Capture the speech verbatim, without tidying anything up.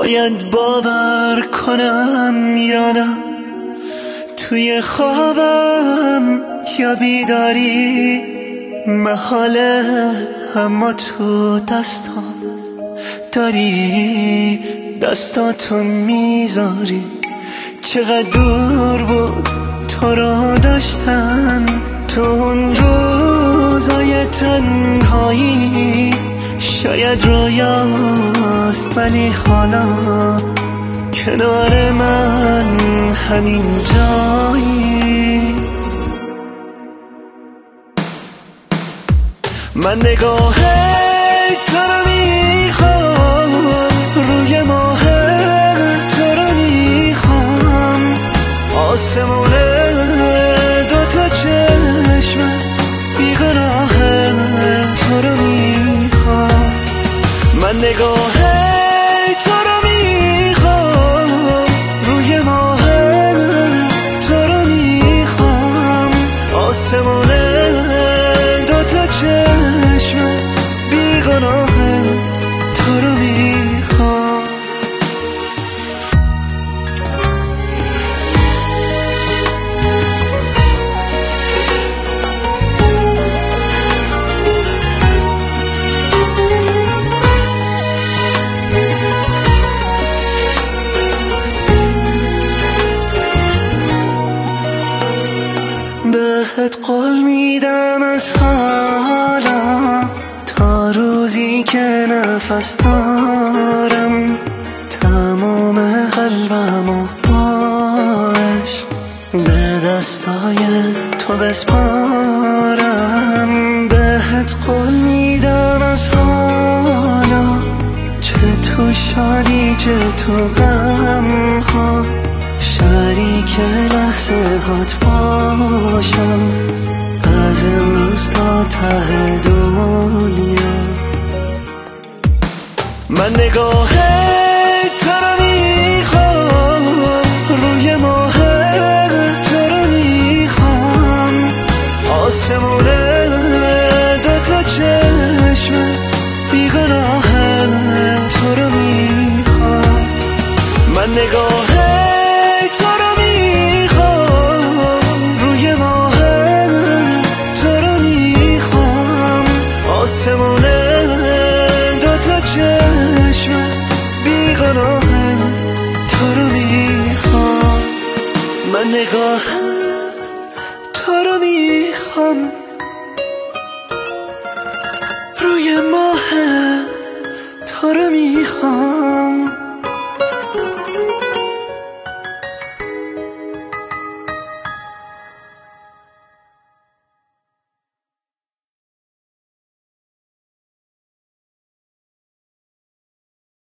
باید باور کنم یا نه، توی خوابم یا بیداری محاله، اما تو دستام داری، دستاتو میذاری. چقدر دور بود تو رو داشتن تو اون روزای تنهایی، شاید رویاست ولی حالا کنار من همین جایی. من نگاه تو رو میخوام، روی ماه تو رو میخوام، آسمون دوتا چشم بیگناه تو رو میخوام. من نگاه تو رو میخوام، روی ماه تو رو میخوام، آسمون دوتا چشم بیگناه تو رو میخوام. بهت قول میدم از حالا تا روزی که نفس دارم، تمام قلبم و باش به دستای تو بسپارم. بهت قول میدم از حالا چه تو شادی چه تو غم ها، شریک لحظه هات باشم از امروز تا ته دنیا. من نگاه تو رو میخوام، روی ماه تو رو میخوام، آسمون دوتا چشم بیگناه تو رو میخوام. من نگاه تو رو میخوام، روی ماه تو رو میخوام، آسمون دوتا چشم بیگناه تو رو میخوام. من نگاه تو رو میخوام، روی ماه تو رو میخوام.